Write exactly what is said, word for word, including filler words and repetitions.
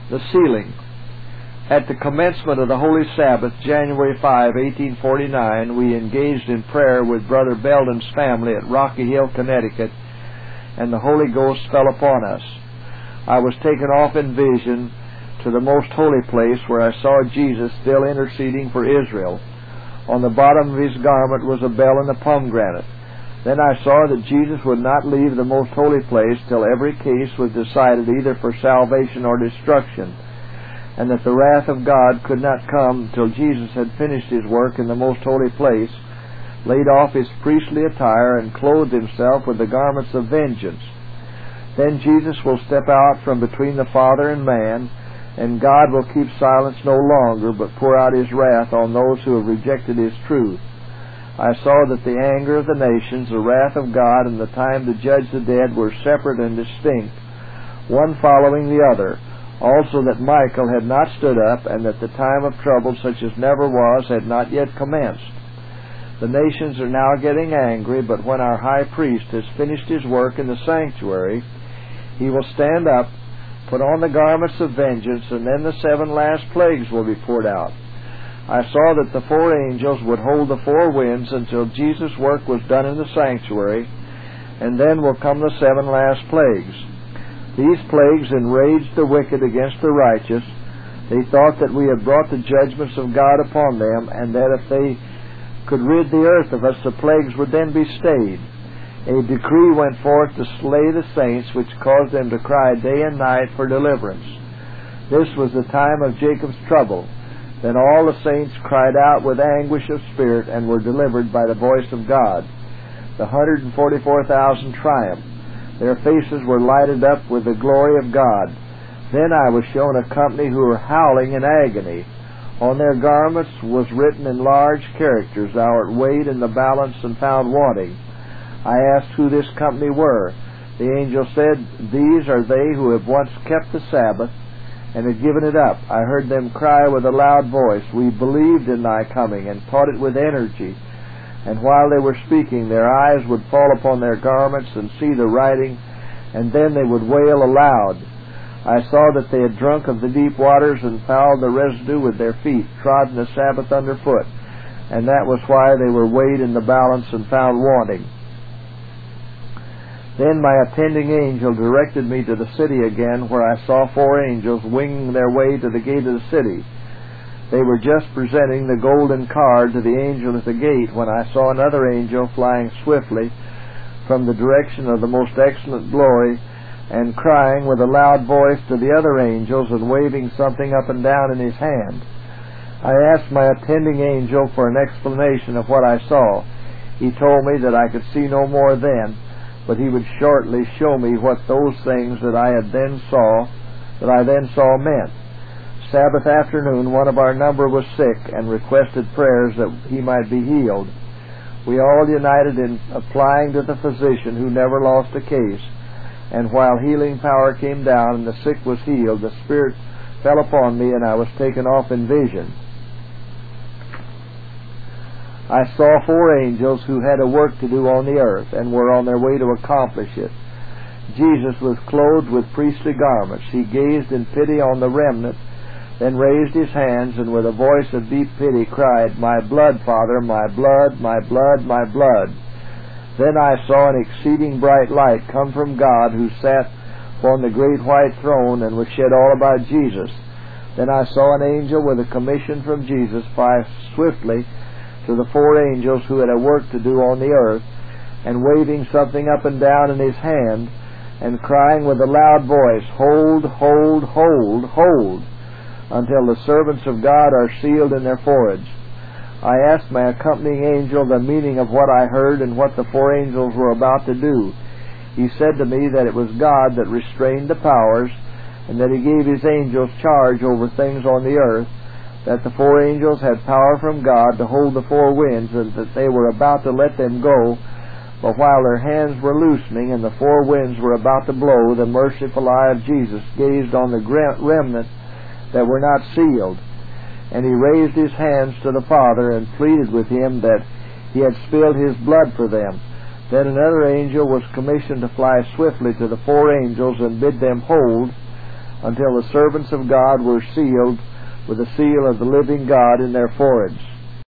The sealing. At the commencement of the Holy Sabbath, January fifth, eighteen forty-nine, we engaged in prayer with Brother Belden's family at Rocky Hill, Connecticut, and the Holy Ghost fell upon us. I was taken off in vision to the most holy place, where I saw Jesus still interceding for Israel. On the bottom of his garment was a bell and a pomegranate. Then I saw that Jesus would not leave the most holy place till every case was decided either for salvation or destruction, and that the wrath of God could not come till Jesus had finished his work in the most holy place, laid off his priestly attire, and clothed himself with the garments of vengeance. Then Jesus will step out from between the Father and man, and God will keep silence no longer, but pour out his wrath on those who have rejected his truth. I saw that the anger of the nations, the wrath of God, and the time to judge the dead were separate and distinct, one following the other. Also that Michael had not stood up, and that the time of trouble such as never was had not yet commenced. The nations are now getting angry, but when our high priest has finished his work in the sanctuary, he will stand up, put on the garments of vengeance, and then the seven last plagues will be poured out. I saw that the four angels would hold the four winds until Jesus' work was done in the sanctuary, and then will come the seven last plagues. These plagues enraged the wicked against the righteous. They thought that we had brought the judgments of God upon them, and that if they could rid the earth of us, the plagues would then be stayed. A decree went forth to slay the saints, which caused them to cry day and night for deliverance. This was the time of Jacob's trouble. Then all the saints cried out with anguish of spirit, and were delivered by the voice of God. The one hundred forty-four thousand triumphed. Their faces were lighted up with the glory of God. Then I was shown a company who were howling in agony. On their garments was written in large characters, "Thou art weighed in the balance and found wanting." I asked who this company were. The angel said, "These are they who have once kept the Sabbath, and had given it up." I heard them cry with a loud voice, "We believed in thy coming, and taught it with energy." And while they were speaking, their eyes would fall upon their garments and see the writing, and then they would wail aloud. I saw that they had drunk of the deep waters, and fouled the residue with their feet, trodden the Sabbath underfoot, and that was why they were weighed in the balance and found wanting. Then my attending angel directed me to the city again, where I saw four angels winging their way to the gate of the city. They were just presenting the golden card to the angel at the gate, when I saw another angel flying swiftly from the direction of the most excellent glory, and crying with a loud voice to the other angels, and waving something up and down in his hand. I asked my attending angel for an explanation of what I saw. He told me that I could see no more then, but he would shortly show me what those things that I had then saw, that I then saw meant. Sabbath afternoon, one of our number was sick, and requested prayers that he might be healed. We all united in applying to the physician, who never lost a case, and while healing power came down and the sick was healed, the Spirit fell upon me, and I was taken off in vision. I saw four angels who had a work to do on the earth, and were on their way to accomplish it. Jesus was clothed with priestly garments. He gazed in pity on the remnant, then raised his hands, and with a voice of deep pity cried, "My blood, Father, my blood, my blood, my blood." Then I saw an exceeding bright light come from God, who sat upon the great white throne, and was shed all about Jesus. Then I saw an angel with a commission from Jesus fly swiftly to the four angels who had a work to do on the earth, and waving something up and down in his hand, and crying with a loud voice, "Hold, hold, hold, hold, until the servants of God are sealed in their foreheads." I asked my accompanying angel the meaning of what I heard, and what the four angels were about to do. He said to me that it was God that restrained the powers, and that he gave his angels charge over things on the earth, that the four angels had power from God to hold the four winds, and that they were about to let them go. But while their hands were loosening and the four winds were about to blow, the merciful eye of Jesus gazed on the remnant that were not sealed. And he raised his hands to the Father, and pleaded with him that he had spilled his blood for them. Then another angel was commissioned to fly swiftly to the four angels, and bid them hold. until the servants of God were sealed with the seal of the living God in their foreheads.